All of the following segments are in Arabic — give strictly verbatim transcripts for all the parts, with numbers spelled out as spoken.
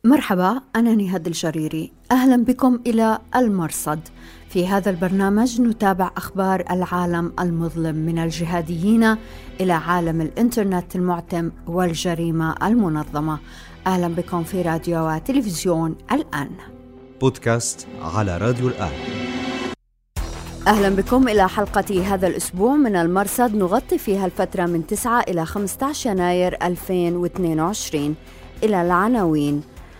مرحبا، أنا نهاد الجريري. أهلا بكم إلى المرصد. في هذا البرنامج نتابع أخبار العالم المظلم من الجهاديين إلى عالم الإنترنت المعتم والجريمة المنظمة. أهلا بكم في راديو وتلفزيون الآن. بودكاست على راديو الآن. أهلا بكم إلى حلقة هذا الأسبوع من المرصد، نغطي فيها الفترة من تسعة إلى خمسة عشر يناير ألفين واثنين وعشرين. إلى العناوين: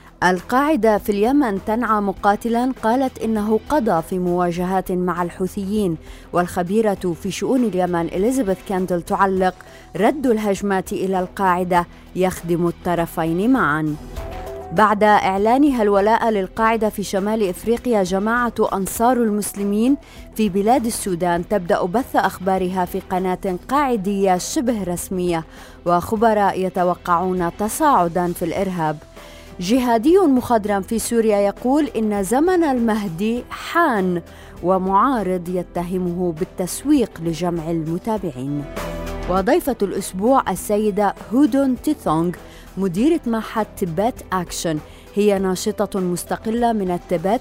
القاعدة في اليمن تنعى مقاتلاً قالت إنه قضى في مواجهات مع الحوثيين، والخبيرة في شؤون اليمن إليزابيث كاندل تعلق: رد الهجمات إلى القاعدة يخدم الطرفين معاً. بعد إعلانها الولاء للقاعدة في شمال إفريقيا، جماعة أنصار المسلمين في بلاد السودان تبدأ بث أخبارها في قناة قاعدية شبه رسمية، وخبراء يتوقعون تصاعداً في الإرهاب. جهادي مخضرم في سوريا يقول إن زمن المهدي حان، ومعارض يتهمه بالتسويق لجمع المتابعين. وضيفة الأسبوع السيدة هودون تيثونغ، مديرة معهد تبت أكشن، هي ناشطة مستقلة من التبت،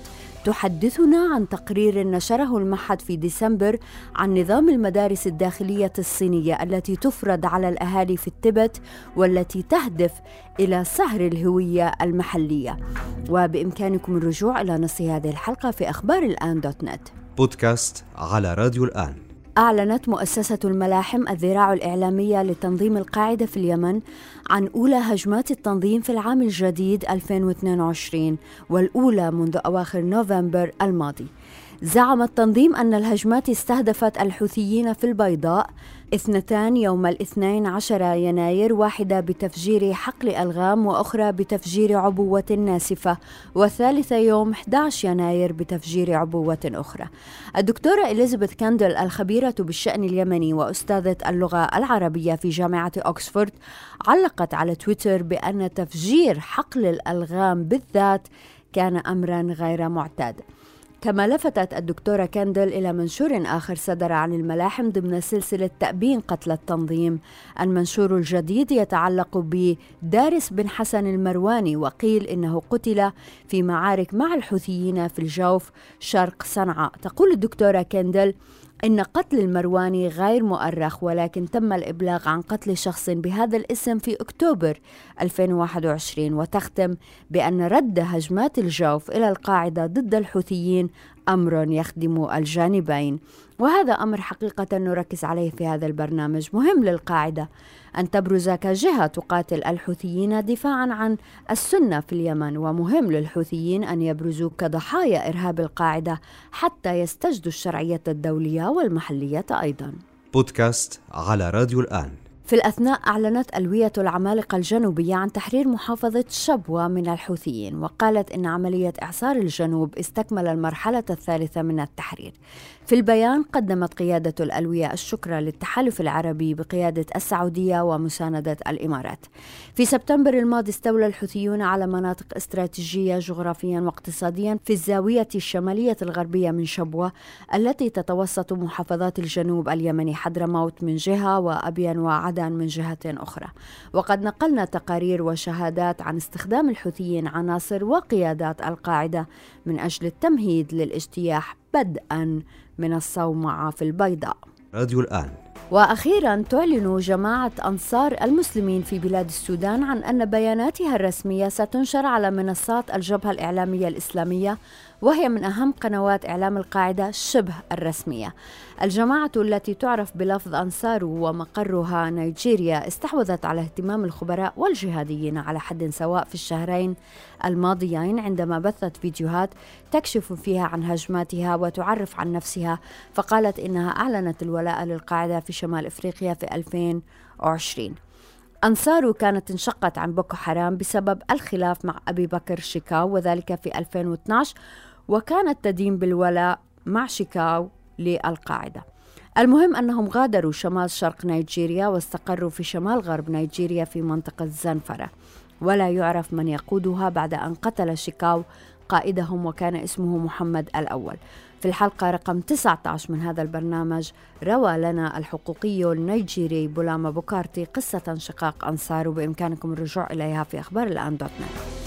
تحدثنا عن تقرير نشره المعهد في ديسمبر عن نظام المدارس الداخلية الصينية التي تفرض على الأهالي في التبت، والتي تهدف إلى سهر الهوية المحلية. وبإمكانكم الرجوع إلى نص هذه الحلقة في أخبار الآن دوت نت. بودكاست على راديو الآن. أعلنت مؤسسة الملاحم الذراع الإعلامية لتنظيم القاعدة في اليمن عن أولى هجمات التنظيم في العام الجديد ألفين واثنين وعشرين، والأولى منذ أواخر نوفمبر الماضي. زعم التنظيم أن الهجمات استهدفت الحوثيين في البيضاء، اثنتان يوم الاثنين عشر يناير، واحدة بتفجير حقل ألغام وأخرى بتفجير عبوة ناسفة، والثالثة يوم أحد عشر يناير بتفجير عبوة أخرى. الدكتورة إليزابيث كاندل، الخبيرة بالشأن اليمني وأستاذة اللغة العربية في جامعة أوكسفورد، علقت على تويتر بأن تفجير حقل الألغام بالذات كان أمرا غير معتاد. كما لفتت الدكتورة كاندل إلى منشور آخر صدر عن الملاحم ضمن سلسلة تأبين قتل التنظيم. المنشور الجديد يتعلق بدارس بن حسن المرواني، وقيل إنه قتل في معارك مع الحوثيين في الجوف شرق صنعاء. تقول الدكتورة كاندل إن قتل المرواني غير مؤرخ، ولكن تم الإبلاغ عن قتل شخص بهذا الاسم في أكتوبر ألفين وواحد وعشرين، وتختم بأن رد هجمات الجوف إلى القاعدة ضد الحوثيين أمر يخدم الجانبين. وهذا أمر حقيقة نركز عليه في هذا البرنامج. مهم للقاعدة أن تبرز كجهة تقاتل الحوثيين دفاعا عن السنة في اليمن، ومهم للحوثيين أن يبرزوا كضحايا إرهاب القاعدة حتى يستجدوا الشرعية الدولية والمحلية أيضا. بودكاست على راديو الآن. في الأثناء أعلنت ألوية العمالقة الجنوبية عن تحرير محافظة شبوة من الحوثيين، وقالت إن عملية إعصار الجنوب استكمل المرحلة الثالثة من التحرير. في البيان قدمت قيادة الألوية الشكر للتحالف العربي بقيادة السعودية ومساندة الإمارات. في سبتمبر الماضي استولى الحوثيون على مناطق استراتيجية جغرافيا واقتصاديا في الزاوية الشمالية الغربية من شبوة، التي تتوسط محافظات الجنوب اليمني حضرموت من جهة وأبين وعدن من جهة أخرى. وقد نقلنا تقارير وشهادات عن استخدام الحوثيين عناصر وقيادات القاعدة من أجل التمهيد للاجتياح بدءا من الصومعة في البيضاء. راديو الآن. وأخيرا تعلن جماعة أنصار المسلمين في بلاد السودان عن أن بياناتها الرسمية ستنشر على منصات الجبهة الإعلامية الإسلامية، وهي من أهم قنوات إعلام القاعدة شبه الرسمية. الجماعة التي تعرف بلفظ أنصار ومقرها نيجيريا استحوذت على اهتمام الخبراء والجهاديين على حد سواء في الشهرين الماضيين، عندما بثت فيديوهات تكشف فيها عن هجماتها وتعرف عن نفسها، فقالت إنها أعلنت الولاء للقاعدة في شمال إفريقيا في ألفين وعشرين. أنصار كانت انشقت عن بوكو حرام بسبب الخلاف مع أبي بكر شيكاو، وذلك في ألفين واثني عشر، وكانت تدين بالولاء مع شيكاو للقاعدة. المهم أنهم غادروا شمال شرق نيجيريا واستقروا في شمال غرب نيجيريا في منطقة زنفرة، ولا يعرف من يقودها بعد أن قتل شيكاو قائدهم، وكان اسمه محمد الأول. في الحلقة رقم تسعة عشر من هذا البرنامج روى لنا الحقوقي النيجيري بولاما بوكارتي قصة انشقاق أنصار، وبإمكانكم الرجوع إليها في أخبار الآن دوت نت.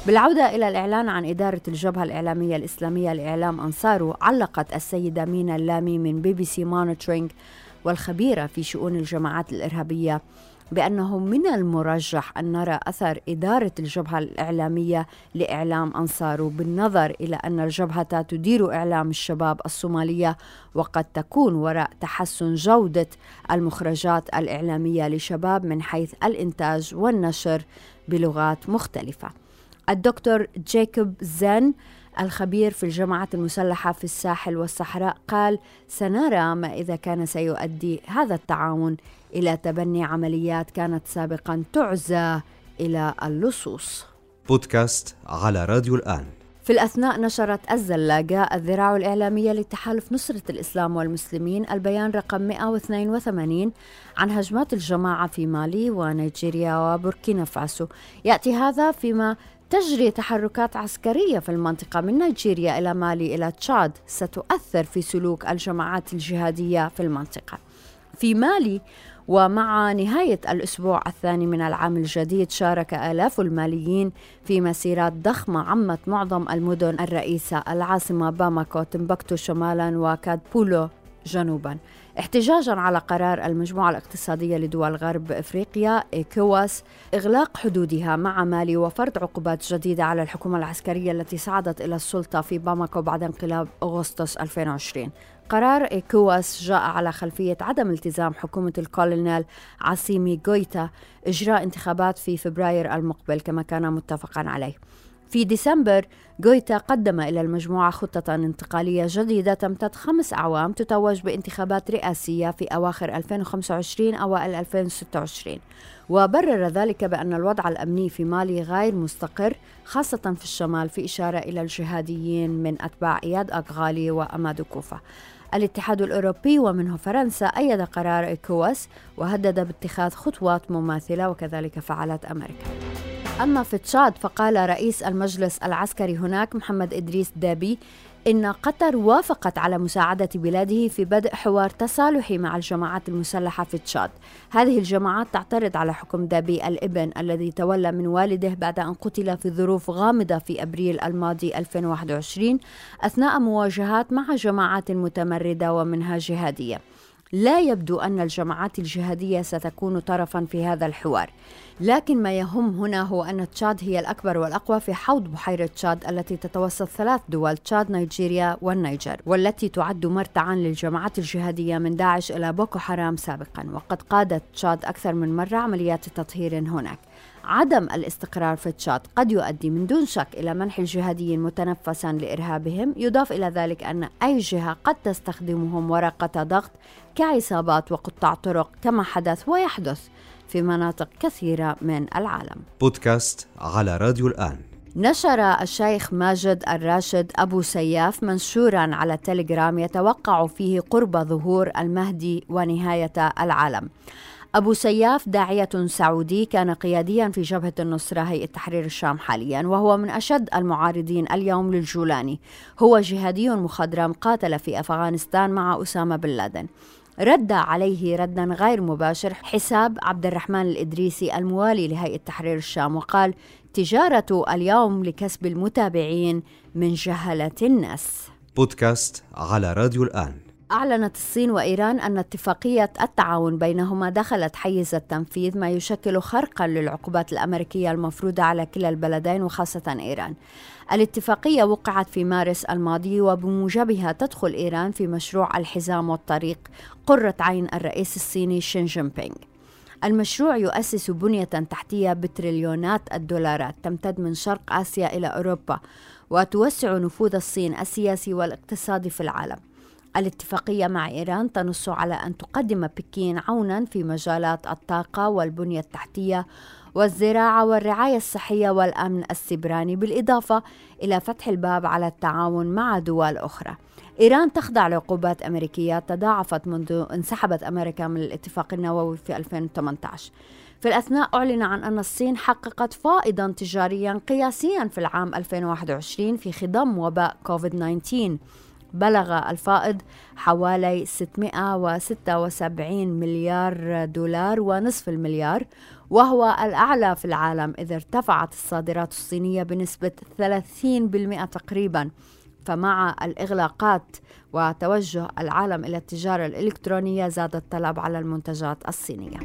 بالعودة إلى الإعلان عن إدارة الجبهة الإعلامية الإسلامية لإعلام أنصاره، علقت السيدة مينا اللامي من بي بي سي مونيتورينج والخبيرة في شؤون الجماعات الإرهابية بأنه من المرجح أن نرى أثر إدارة الجبهة الإعلامية لإعلام أنصاره، بالنظر إلى أن الجبهة تدير إعلام الشباب الصومالية، وقد تكون وراء تحسن جودة المخرجات الإعلامية لشباب من حيث الإنتاج والنشر بلغات مختلفة. الدكتور جاكوب زين الخبير في الجماعات المسلحة في الساحل والصحراء قال: سنرى ما إذا كان سيؤدي هذا التعاون إلى تبني عمليات كانت سابقا تعزى إلى اللصوص. بودكاست على راديو الآن. في الأثناء نشرت الزلاقة الذراع الإعلامية لتحالف نصرة الإسلام والمسلمين البيان رقم مئة واثنين وثمانين عن هجمات الجماعة في مالي ونيجيريا وبوركينا فاسو. يأتي هذا فيما تجري تحركات عسكرية في المنطقة من نيجيريا إلى مالي إلى تشاد ستؤثر في سلوك الجماعات الجهادية في المنطقة. في مالي ومع نهاية الأسبوع الثاني من العام الجديد، شارك آلاف الماليين في مسيرات ضخمة عمت معظم المدن الرئيسة، العاصمة باماكو، تمبكتو شمالا وكادبولو جنوبا، احتجاجا على قرار المجموعة الاقتصادية لدول غرب أفريقيا إيكواس إغلاق حدودها مع مالي وفرض عقوبات جديدة على الحكومة العسكرية التي صعدت إلى السلطة في باماكو بعد انقلاب أغسطس ألفين وعشرين. قرار إيكواس جاء على خلفية عدم التزام حكومة الكولونيل عاصيمي غويتا إجراء انتخابات في فبراير المقبل كما كان متفقا عليه. في ديسمبر غويتا قدم إلى المجموعة خطة انتقالية جديدة تمتد خمس أعوام تتوج بانتخابات رئاسية في أواخر ألفين وخمسة وعشرين أوائل ألفين وستة وعشرين، وبرر ذلك بأن الوضع الأمني في مالي غير مستقر خاصة في الشمال، في إشارة إلى الجهاديين من أتباع إياد أغالي وأمادو كوفا. الاتحاد الأوروبي ومنه فرنسا أيد قرار إيكواس وهدد باتخاذ خطوات مماثلة، وكذلك فعلت أمريكا. أما في تشاد فقال رئيس المجلس العسكري هناك محمد إدريس دابي إن قطر وافقت على مساعدة بلاده في بدء حوار تصالحي مع الجماعات المسلحة في تشاد. هذه الجماعات تعترض على حكم دابي الابن الذي تولى من والده بعد أن قتل في ظروف غامضة في أبريل الماضي ألفين وواحد وعشرين أثناء مواجهات مع جماعات متمردة ومنها جهادية. لا يبدو أن الجماعات الجهادية ستكون طرفاً في هذا الحوار، لكن ما يهم هنا هو أن تشاد هي الأكبر والأقوى في حوض بحيرة تشاد التي تتوسط ثلاث دول، تشاد، نيجيريا والنيجر، والتي تعد مرتعاً للجماعات الجهادية من داعش إلى بوكو حرام سابقاً، وقد قادت تشاد أكثر من مرة عمليات تطهير هناك. عدم الاستقرار في تشاد قد يؤدي من دون شك إلى منح الجهاديين متنفساً لإرهابهم، يضاف إلى ذلك أن أي جهة قد تستخدمهم ورقة ضغط كعصابات وقطاع طرق كما حدث ويحدث في مناطق كثيرة من العالم. بودكاست على راديو الآن. نشر الشيخ ماجد الراشد أبو سياف منشوراً على تليجرام يتوقع فيه قرب ظهور المهدي ونهاية العالم. أبو سياف داعية سعودي كان قيادياً في جبهة النصرة هيئة تحرير الشام حالياً، وهو من أشد المعارضين اليوم للجولاني. هو جهادي مخضرم قاتل في أفغانستان مع أسامة بن لادن. رد عليه ردا غير مباشر حساب عبد الرحمن الإدريسي الموالي لهيئة تحرير الشام، وقال: تجارة اليوم لكسب المتابعين من جهلة الناس. بودكاست على راديو الآن. أعلنت الصين وإيران أن اتفاقية التعاون بينهما دخلت حيز التنفيذ، ما يشكل خرقاً للعقوبات الأمريكية المفروضة على كلا البلدين وخاصة إيران. الاتفاقية وقعت في مارس الماضي، وبموجبها تدخل إيران في مشروع الحزام والطريق قرة عين الرئيس الصيني شين جين بينغ. المشروع يؤسس بنية تحتية بتريليونات الدولارات تمتد من شرق آسيا إلى أوروبا، وتوسع نفوذ الصين السياسي والاقتصادي في العالم. الاتفاقية مع إيران تنص على أن تقدم بكين عوناً في مجالات الطاقة والبنية التحتية والزراعة والرعاية الصحية والأمن السيبراني، بالإضافة إلى فتح الباب على التعاون مع دول أخرى. إيران تخضع لعقوبات أمريكية تضاعفت منذ انسحبت أمريكا من الاتفاق النووي في ألفين وثمانية عشر. في الأثناء أعلن عن أن الصين حققت فائضاً تجارياً قياسياً في العام ألفين وواحد وعشرين في خضم وباء كوفيد تسعة عشر. بلغ الفائض حوالي ستمائة وستة وسبعين مليار دولار ونصف المليار، وهو الأعلى في العالم، إذ ارتفعت الصادرات الصينية بنسبة ثلاثين بالمئة تقريباً. فمع الإغلاقات وتوجه العالم إلى التجارة الإلكترونية زاد الطلب على المنتجات الصينية.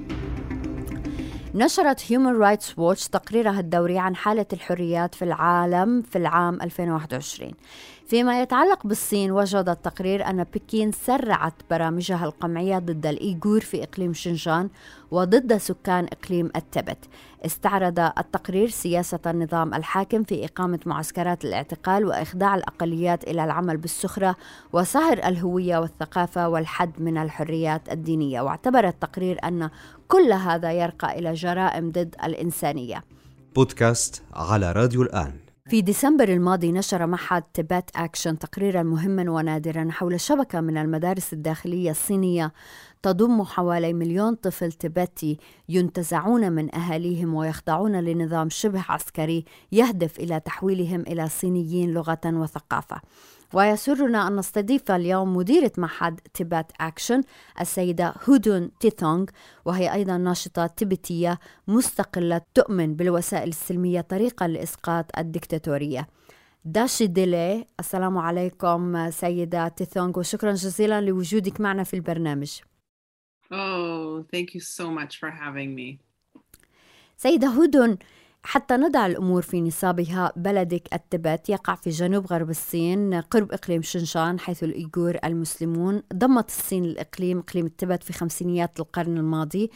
نشرت Human Rights Watch تقريرها الدوري عن حالة الحريات في العالم في العام ألفين وواحد وعشرين. فيما يتعلق بالصين، وجد التقرير أن بكين سرعت برامجها القمعية ضد الإيغور في إقليم شنجان وضد سكان إقليم التبت. استعرض التقرير سياسة النظام الحاكم في إقامة معسكرات الاعتقال وإخضاع الأقليات إلى العمل بالسخرة وصهر الهوية والثقافة والحد من الحريات الدينية. واعتبر التقرير أن كل هذا يرقى إلى جرائم ضد الإنسانية. بودكاست على راديو الآن. في ديسمبر الماضي نشر معهد تيبت أكشن تقريراً مهماً ونادراً حول شبكة من المدارس الداخلية الصينية تضم حوالي مليون طفل تبتي ينتزعون من أهاليهم ويخضعون لنظام شبه عسكري يهدف إلى تحويلهم إلى صينيين لغة وثقافة. ويسرنا أن نستضيف اليوم مديرة معهد تيبت أكشن السيدة هودون تيثونغ، وهي أيضا ناشطة تبتية مستقلة تؤمن بالوسائل السلمية طريقا لإسقاط الدكتاتورية. داشي ديلي. السلام عليكم سيدة تيثونغ، وشكرا جزيلا لوجودك معنا في البرنامج. Oh, thank you so much for having me. سيدة هودون، حتى نضع الأمور في نصابها، بلدك التبت يقع في جنوب غرب الصين قرب إقليم شنجان، حيث الإيغور المسلمون. ضمت الصين الإقليم إقليم التبت في خمسينيات القرن الماضي،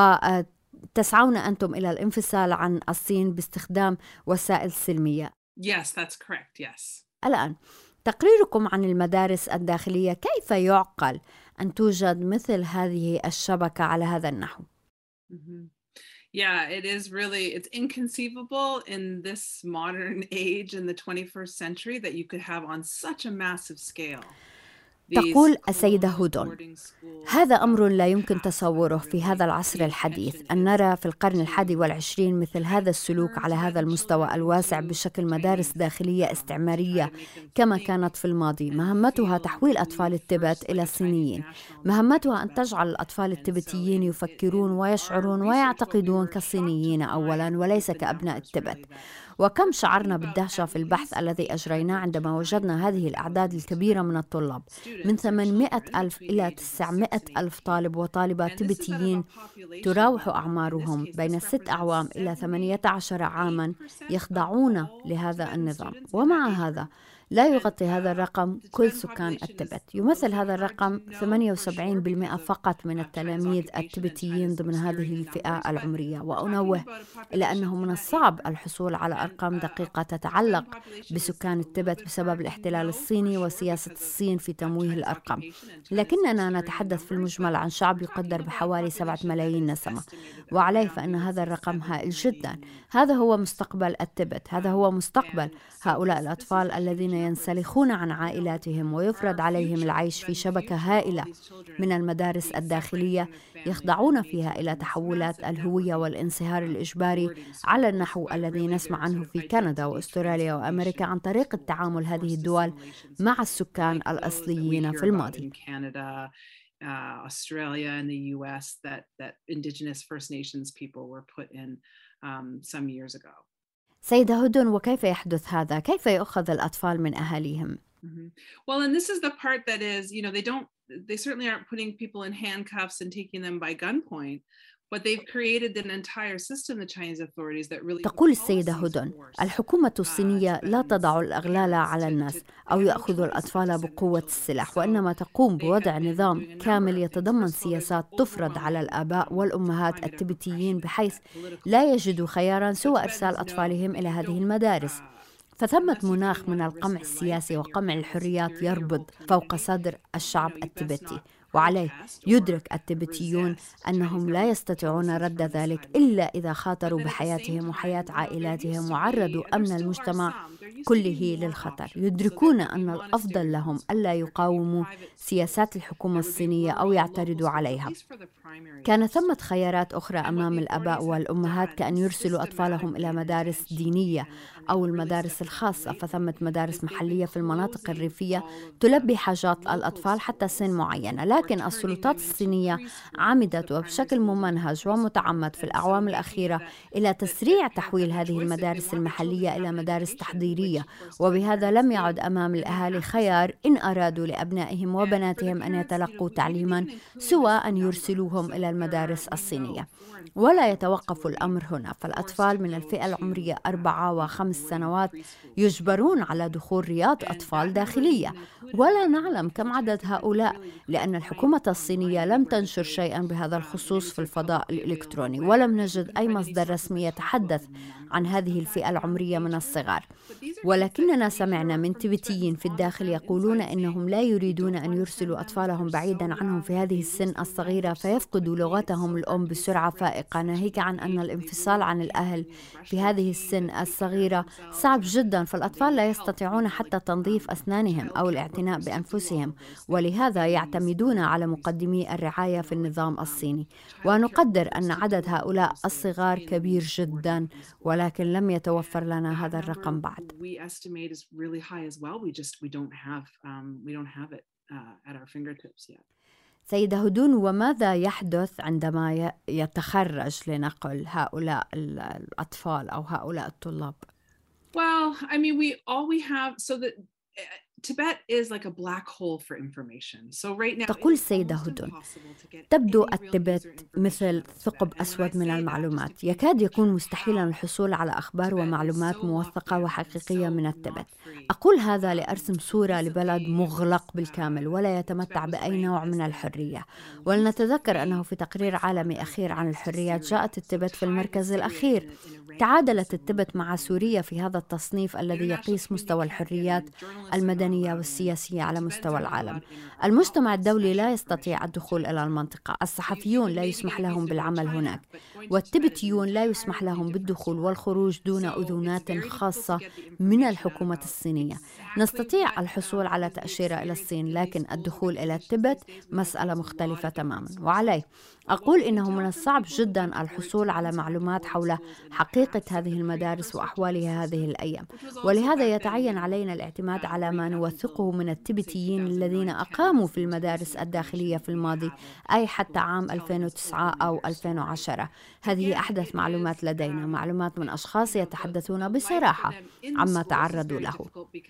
وتسعون أنتم إلى الانفصال عن الصين باستخدام وسائل سلمية. Yes, that's correct. Yes. الآن تقريركم عن المدارس الداخلية، كيف يعقل أن توجد مثل هذه الشبكة على هذا النحو؟ Mm-hmm. Yeah, it is really, it's inconceivable in this modern age in the twenty-first century that you could have on such a massive scale. تقول السيدة هودون: هذا أمر لا يمكن تصوره في هذا العصر الحديث، أن نرى في القرن الحادي والعشرين مثل هذا السلوك على هذا المستوى الواسع بشكل مدارس داخلية استعمارية كما كانت في الماضي، مهمتها تحويل أطفال التبت إلى الصينيين، مهمتها أن تجعل الأطفال التبتيين يفكرون ويشعرون ويعتقدون كالصينيين أولا وليس كأبناء التبت. وكم شعرنا بالدهشة في البحث الذي أجريناه عندما وجدنا هذه الأعداد الكبيرة من الطلاب، من ثمانمائة ألف إلى تسعمائة ألف طالب وطالبة تبتيين تراوح أعمارهم بين ست أعوام إلى ثمانية عشر عاماً يخضعون لهذا النظام. ومع هذا لا يغطي هذا الرقم كل سكان التبت. يمثل هذا الرقم ثمانية وسبعين بالمئة فقط من التلاميذ التبتيين ضمن هذه الفئة العمرية. وأنوه إلى أنه من الصعب الحصول على أرقام دقيقة تتعلق بسكان التبت بسبب الاحتلال الصيني وسياسة الصين في تمويه الأرقام، لكننا نتحدث في المجمل عن شعب يقدر بحوالي سبعة ملايين نسمة، وعليه فإن هذا الرقم هائل جدا. هذا هو مستقبل التبت، هذا هو مستقبل هؤلاء الأطفال الذين ينسلخون عن عائلاتهم ويفرض عليهم العيش في شبكة هائلة من المدارس الداخلية يخضعون فيها إلى تحولات الهوية والانصهار الإجباري على النحو الذي نسمع عنه في كندا وأستراليا وأمريكا عن طريق التعامل هذه الدول مع السكان الأصليين في الماضي. Uh, Australia and the U S that that indigenous First Nations people were put in um, some years ago. سيدة هودون، وكيف يحدث هذا؟ كيف يؤخذ الأطفال من أهاليهم؟ Mm-hmm. Well, and this is the part that is, you know, they don't, they certainly aren't putting people in handcuffs and taking them by gunpoint. But they've created an entire system, the Chinese authorities, that really. تقول السيدة هودون: الحكومة الصينية لا تضع الأغلال على الناس أو يأخذ الأطفال بقوة السلاح، وإنما تقوم بوضع نظام كامل يتضمن سياسات تفرض على الآباء والأمهات التبتيين بحيث لا يجدوا خيارا سوى إرسال أطفالهم إلى هذه المدارس. فثمة مناخ من القمع السياسي وقمع الحريات يربض فوق صدر الشعب التبتي، وعليه يدرك التبتيون أنهم لا يستطيعون رد ذلك إلا إذا خاطروا بحياتهم وحياة عائلاتهم وعرضوا أمن المجتمع كله للخطر. يدركون أن الأفضل لهم ألا يقاوموا سياسات الحكومة الصينية أو يعترضوا عليها. كان ثمة خيارات أخرى أمام الآباء والأمهات كأن يرسلوا أطفالهم إلى مدارس دينية أو المدارس الخاصة، فثمة مدارس محلية في المناطق الريفية تلبي حاجات الأطفال حتى سن معينة، لكن السلطات الصينية عمدت وبشكل ممنهج ومتعمد في الأعوام الأخيرة إلى تسريع تحويل هذه المدارس المحلية إلى مدارس تحضيرية، وبهذا لم يعد أمام الأهالي خيار إن أرادوا لأبنائهم وبناتهم أن يتلقوا تعليما سوى أن يرسلوهم إلى المدارس الصينية. ولا يتوقف الأمر هنا، فالأطفال من الفئة العمرية أربعة وخمس سنوات يجبرون على دخول رياض أطفال داخلية، ولا نعلم كم عدد هؤلاء، لأن الحكومة الصينية لم تنشر شيئا بهذا الخصوص في الفضاء الإلكتروني، ولم نجد أي مصدر رسمي يتحدث عن هذه الفئة العمرية من الصغار. ولكننا سمعنا من تبتيين في الداخل يقولون إنهم لا يريدون أن يرسلوا أطفالهم بعيدا عنهم في هذه السن الصغيرة فيفقدوا لغتهم الأم بسرعة فائقة، ناهيك عن أن الانفصال عن الأهل في هذه السن الصغيرة صعب جدا، فالأطفال لا يستطيعون حتى تنظيف أسنانهم أو الاعتناء بأنفسهم، ولهذا يعتمدون على مقدمي الرعاية في النظام الصيني. ونقدر أن عدد هؤلاء الصغار كبير جدا، ولكن لم يتوفر لنا هذا الرقم بعد. سيدة هدون، وماذا يحدث عندما يتخرج لنقل هؤلاء الأطفال أو هؤلاء الطلاب؟ Well, I mean, we all we have so that Tibet is like a black hole for information. So right now, تقول السيدة هدون، تبدو التبت مثل ثقب أسود من المعلومات، يكاد يكون مستحيلا الحصول على أخبار ومعلومات موثقة وحقيقية من التبت. أقول هذا لأرسم صورة لبلد مغلق بالكامل ولا يتمتع بأي نوع من الحرية، ولنتذكر أنه في تقرير عالمي أخير عن الحريات جاءت التبت في المركز الأخير. تعادلت التبت مع سوريا في هذا التصنيف الذي يقيس مستوى الحريات المدنية والسياسية على مستوى العالم. المجتمع الدولي لا يستطيع الدخول إلى المنطقة، الصحفيون لا يسمح لهم بالعمل هناك، والتبتيون لا يسمح لهم بالدخول والخروج دون أذونات خاصة من الحكومة الصينية. نستطيع الحصول على تأشيرة إلى الصين، لكن الدخول إلى التبت مسألة مختلفة تماما. وعليه أقول إنه من الصعب جدا الحصول على معلومات حول حقيقة هذه المدارس وأحوالها هذه الأيام، ولهذا يتعين علينا الاعتماد على ما نوثقه من التبتيين الذين أقاموا في المدارس الداخلية في الماضي، أي حتى عام ألفين وتسعة أو ألفين وعشرة. هذه أحدث معلومات لدينا، معلومات من أشخاص يتحدثون بصراحة عما تعرضوا له.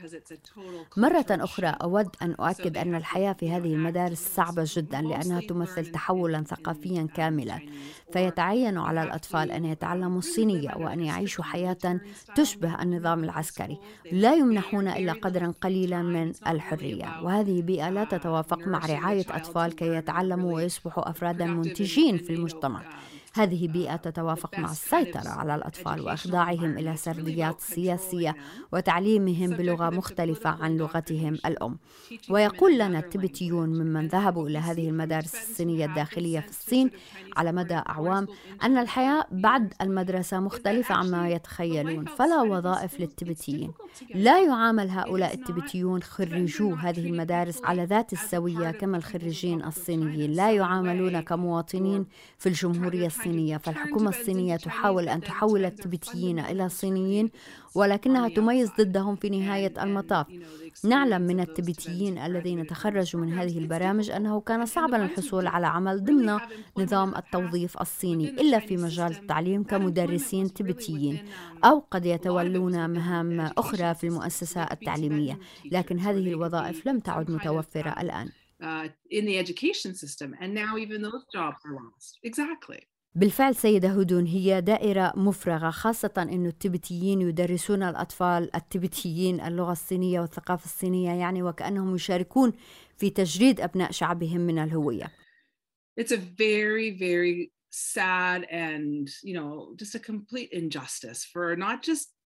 مرة أخرى أود أن أؤكد أن الحياة في هذه المدارس صعبة جدا، لأنها تمثل تحولا ثقافيا كاملا، فيتعين على الأطفال أن يتعلموا الصينية وأن يعيشوا حياة تشبه النظام العسكري. لا يمنحون إلا قدرا قليلا من الحرية، وهذه بيئة لا تتوافق مع رعاية أطفال كي يتعلموا ويصبحوا أفرادا منتجين في المجتمع. هذه بيئة تتوافق مع السيطرة على الأطفال وإخضاعهم إلى سرديات سياسية وتعليمهم بلغة مختلفة عن لغتهم الأم. ويقول لنا التبتيون ممن ذهبوا إلى هذه المدارس الصينية الداخلية في الصين على مدى أعوام أن الحياة بعد المدرسة مختلفة عما يتخيلون، فلا وظائف للتبتيين. لا يعامل هؤلاء التبتيون خريجو هذه المدارس على ذات السوية كما الخريجين الصينيين، لا يعاملون كمواطنين في الجمهورية الصينية، فالحكومة الصينية تحاول أن تحول التبتيين إلى صينيين، ولكنها تميز ضدهم في نهاية المطاف. نعلم من التبتيين الذين تخرجوا من هذه البرامج أنه كان صعبا الحصول على عمل ضمن نظام التوظيف الصيني إلا في مجال التعليم كمدرسين تبتيين، أو قد يتولون مهام أخرى في المؤسسة التعليمية، لكن هذه الوظائف لم تعد متوفرة الآن. Uh, in the education system, and now even those jobs are lost. Exactly. بالفعل سيدة هدون، هي دائرة مفرغة، خاصة أن التبتيين يدرسون الأطفال التبتيين اللغة الصينية والثقافة الصينية، يعني وكأنهم يشاركون في تجريد أبناء شعبهم من الهوية. It's a very, very sad and, you know, just a complete injustice for not just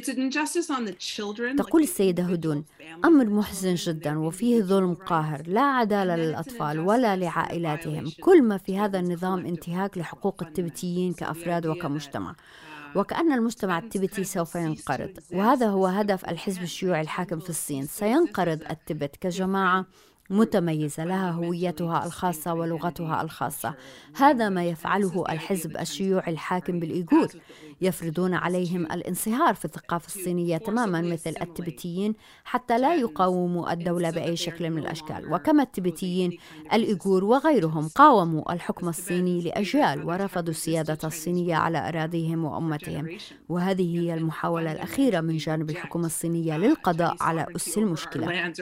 تقول السيدة هدون: أمر محزن جدا وفيه ظلم قاهر، لا عدالة للأطفال ولا لعائلاتهم. كل ما في هذا النظام انتهاك لحقوق التبتيين كأفراد وكمجتمع. وكأن المجتمع التبتي سوف ينقرض. وهذا هو هدف الحزب الشيوعي الحاكم في الصين. سينقرض التبت كجماعة متميزة لها هويتها الخاصة ولغتها الخاصة. هذا ما يفعله الحزب الشيوعي الحاكم بالإيغور. يفرضون عليهم الانصهار في الثقافة الصينية تماما مثل التبتيين حتى لا يقاوموا الدولة بأي شكل من الأشكال. وكما التبتيين الإيغور وغيرهم قاوموا الحكم الصيني لأجيال ورفضوا السيادة الصينية على أراضيهم وأمتهم. وهذه هي المحاولة الأخيرة من جانب الحكومة الصينية للقضاء على أس المشكلة.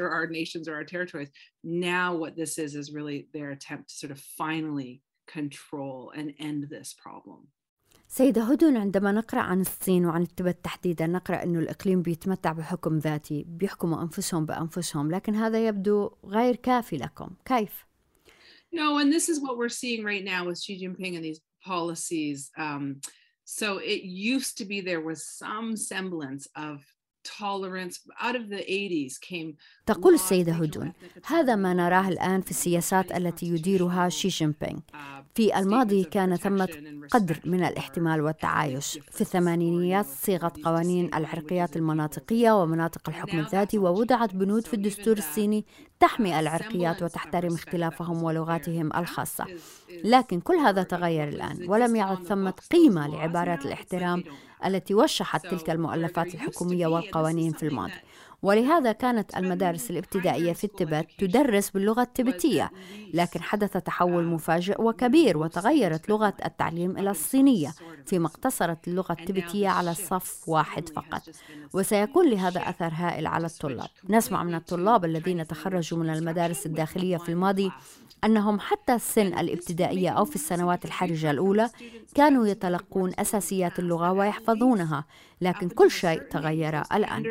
Now what this is is really their attempt to sort of finally control and end this problem. سيدة هدن، عندما نقرأ عن الصين وعن التبت تحديدا نقرأ أنه الإقليم بيتمتع بحكم ذاتي، بيحكموا أنفسهم بأنفسهم، لكن هذا يبدو غير كافي لكم. كيف؟ No, and this is what we're seeing right now with Xi Jinping and these policies. Um, so it used to be there was some semblance of tolerance. Out of the eighties came. تقول السيدة هدون: هذا ما نراه الآن في السياسات التي يديرها شي جين بينغ. في الماضي كان ثمة قدر من الاحتمال والتعايش. في الثمانينيات صيغت قوانين العرقيات المناطقية ومناطق الحكم الذاتي، ووضعت بنود في الدستور الصيني تحمي العرقيات وتحترم اختلافهم ولغاتهم الخاصة. لكن كل هذا تغير الآن، ولم يعد ثمة قيمة لعبارات الاحترام التي وشحت تلك المؤلفات الحكومية والقوانين في الماضي. ولهذا كانت المدارس الابتدائية في التبت تدرس باللغة التبتية، لكن حدث تحول مفاجئ وكبير وتغيرت لغة التعليم إلى الصينية، فيما اقتصرت اللغة التبتية على صف واحد فقط. وسيكون لهذا أثر هائل على الطلاب. نسمع من الطلاب الذين تخرجوا من المدارس الداخلية في الماضي أنهم حتى السن الابتدائية أو في السنوات الحرجة الأولى كانوا يتلقون أساسيات اللغة ويحفظونها، لكن كل شيء تغير الآن.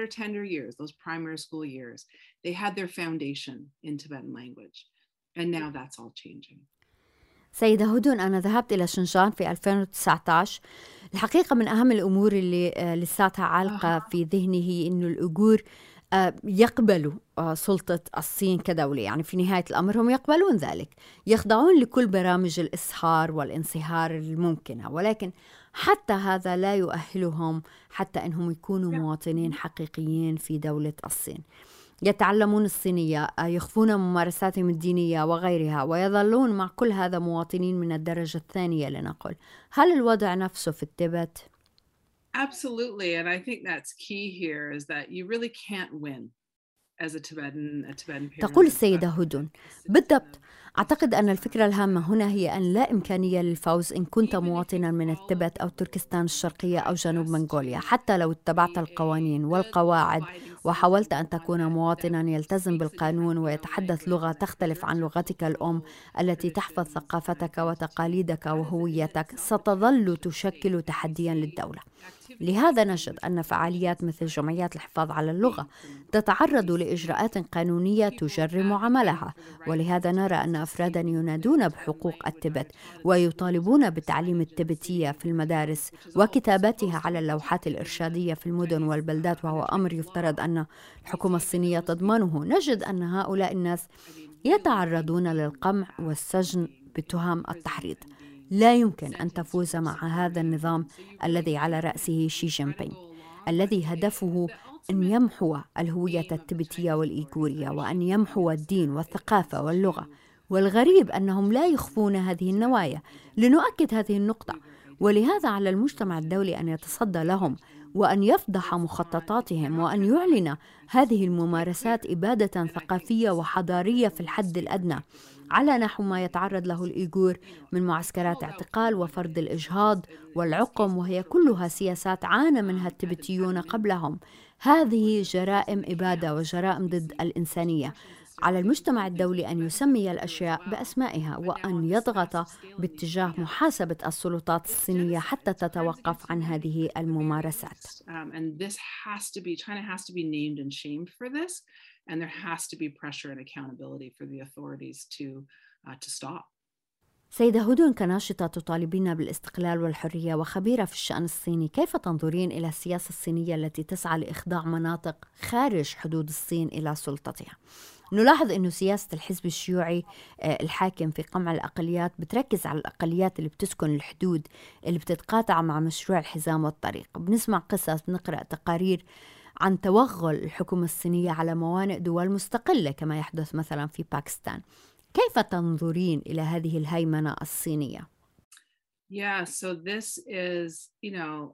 سيدة هدون، أنا ذهبت إلى شنجان في ألفين وتسعة عشر. الحقيقة من أهم الأمور اللي لساتها عالقة في ذهني هي إنه الأويغور يقبلوا سلطة الصين كدولة. يعني في نهاية الأمر هم يقبلون ذلك، يخضعون لكل برامج الإصهار والانصهار الممكنة، ولكن حتى هذا لا يؤهلهم حتى أنهم يكونوا مواطنين حقيقيين في دولة الصين. يتعلمون الصينية، يخفون ممارساتهم الدينية وغيرها، ويظلون مع كل هذا مواطنين من الدرجة الثانية لنقل. هل الوضع نفسه في التبت؟ Absolutely, and I think that's key here is that you really can't win as a Tibetan, a Tibetan parent. تقول السيدة هدون: بالضبط، أعتقد أن الفكرة الهامة هنا هي أن لا إمكانية للفوز إن كنت مواطنا من التبت أو تركستان الشرقية أو جنوب منغوليا. حتى لو اتبعت القوانين والقواعد وحاولت أن تكون مواطنا يلتزم بالقانون ويتحدث لغة تختلف عن لغتك الأم التي تحفظ ثقافتك وتقاليدك وهويتك، ستظل تشكل تحديا للدولة. لهذا نجد أن فعاليات مثل جمعيات الحفاظ على اللغة تتعرض لإجراءات قانونية تجرم عملها، ولهذا نرى أن أفرادا ينادون بحقوق التبت ويطالبون بتعليم التبتية في المدارس وكتابتها على اللوحات الإرشادية في المدن والبلدات، وهو أمر يفترض أن الحكومة الصينية تضمنه. نجد أن هؤلاء الناس يتعرضون للقمع والسجن بتهم التحريض. لا يمكن أن تفوز مع هذا النظام الذي على رأسه شي جين بينغ، الذي هدفه أن يمحو الهوية التبتية والإيغورية وأن يمحو الدين والثقافة واللغة. والغريب أنهم لا يخفون هذه النوايا. لنؤكد هذه النقطة، ولهذا على المجتمع الدولي أن يتصدى لهم وأن يفضح مخططاتهم وأن يعلن هذه الممارسات إبادة ثقافية وحضارية في الحد الأدنى، على نحو ما يتعرض له الإيغور من معسكرات اعتقال وفرض الإجهاض والعقم، وهي كلها سياسات عانى منها التبتيون قبلهم. هذه جرائم إبادة وجرائم ضد الإنسانية. على المجتمع الدولي أن يسمي الأشياء بأسمائها وأن يضغط باتجاه محاسبة السلطات الصينية حتى تتوقف عن هذه الممارسات. And there has to be pressure and accountability for the authorities to uh, to stop. سيدة هدن، كناشطة تطالبين بالاستقلال والحرية وخبيرة في الشأن الصيني، كيف تنظرين إلى السياسة الصينية التي تسعى لإخضاع مناطق خارج حدود الصين إلى سلطتها؟ نلاحظ أن سياسة الحزب الشيوعي الحاكم في قمع الأقليات بتركز على الأقليات اللي بتسكن الحدود اللي بتتقاطع مع مشروع الحزام والطريق. بنسمع قصص، بنقرأ تقارير عن توغل الحكومة الصينية على موانئ دول مستقلة كما يحدث مثلا في باكستان. كيف تنظرين إلى هذه الهيمنة الصينية؟ Yeah, so this is, you know,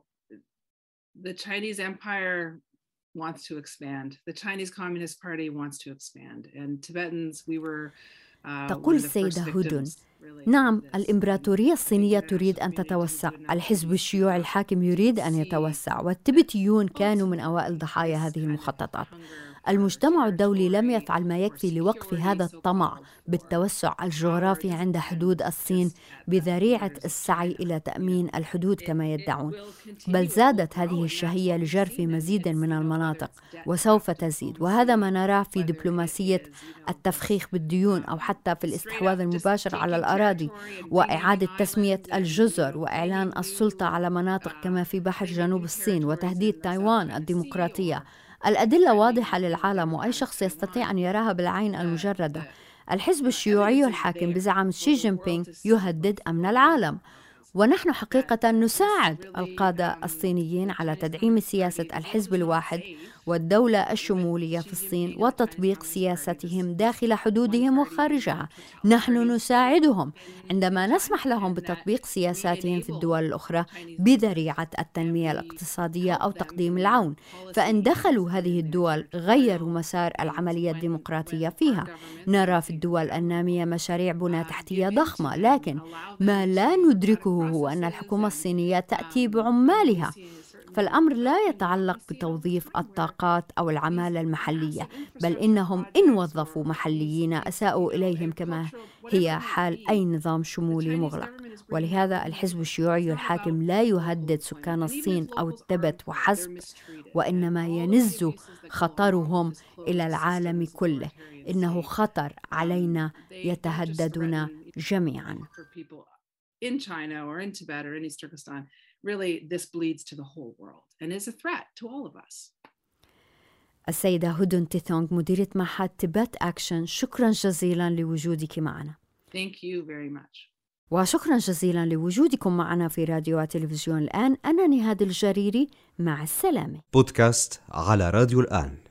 the Chinese Empire wants to expand. The Chinese Communist Party wants to expand. And Tibetans, we were uh, تقول السيدة هدن: نعم، الإمبراطورية الصينية تريد أن تتوسع، الحزب الشيوعي الحاكم يريد أن يتوسع، والتبتيون كانوا من أوائل ضحايا هذه المخططات. المجتمع الدولي لم يفعل ما يكفي لوقف هذا الطمع بالتوسع الجغرافي عند حدود الصين بذريعة السعي إلى تأمين الحدود كما يدعون، بل زادت هذه الشهية لجرف مزيد من المناطق وسوف تزيد. وهذا ما نراه في دبلوماسية التفخيخ بالديون، أو حتى في الاستحواذ المباشر على الأراضي وإعادة تسمية الجزر وإعلان السلطة على مناطق كما في بحر جنوب الصين وتهديد تايوان الديمقراطية. الأدلة واضحة للعالم وأي شخص يستطيع أن يراها بالعين المجردة. الحزب الشيوعي الحاكم بزعامة شي جين بينغ يهدد أمن العالم، ونحن حقيقة نساعد القادة الصينيين على تدعيم سياسة الحزب الواحد والدولة الشمولية في الصين وتطبيق سياستهم داخل حدودهم وخارجها. نحن نساعدهم عندما نسمح لهم بتطبيق سياساتهم في الدول الأخرى بذريعة التنمية الاقتصادية أو تقديم العون، فإن دخلوا هذه الدول غيروا مسار العملية الديمقراطية فيها. نرى في الدول النامية مشاريع بنى تحتية ضخمة، لكن ما لا ندركه هو أن الحكومة الصينية تأتي بعمالها، فالأمر لا يتعلق بتوظيف الطاقات أو العمالة المحلية، بل إنهم إن وظفوا محليين أساءوا إليهم كما هي حال أي نظام شمولي مغلق. ولهذا الحزب الشيوعي الحاكم لا يهدد سكان الصين أو التبت وحسب، وإنما ينز خطرهم إلى العالم كله. إنه خطر علينا يتهددنا جميعا. In China or in Tibet or in East Turkestan, really this bleeds to the whole world and is a threat to all of us. السيدة هدن تيثونغ، مديرة معهد تيبت أكشن، شكرا جزيلا لوجودك معنا. Thank you very much. وشكرا جزيلا لوجودكم معنا في راديو وتلفزيون الآن. أنا نهاد الجريري، مع السلامة. بودكاست على راديو الآن.